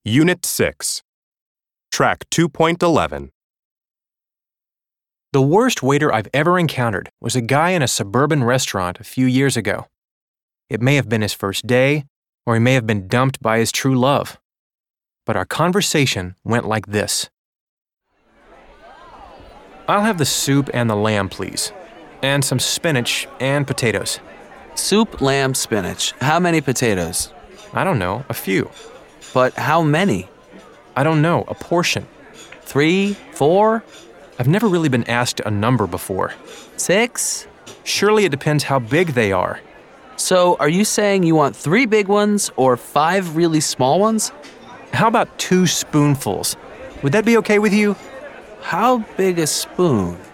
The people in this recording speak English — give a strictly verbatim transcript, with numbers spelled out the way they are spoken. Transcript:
Unit six. Track two point eleven. The worst waiter I've ever encountered was a guy in a suburban restaurant a few years ago. It may have been his first day, or he may have been dumped by his true love. But our conversation went like this. I'll have the soup and the lamb, please. And some spinach and potatoes. Soup, lamb, spinach. How many potatoes? I don't know, a few. But how many? I don't know, a portion. Three? Four? I've never really been asked a number before. Six? Surely it depends how big they are. So are you saying you want three big ones or five really small ones? How about two spoonfuls? Would that be okay with you? How big a spoon?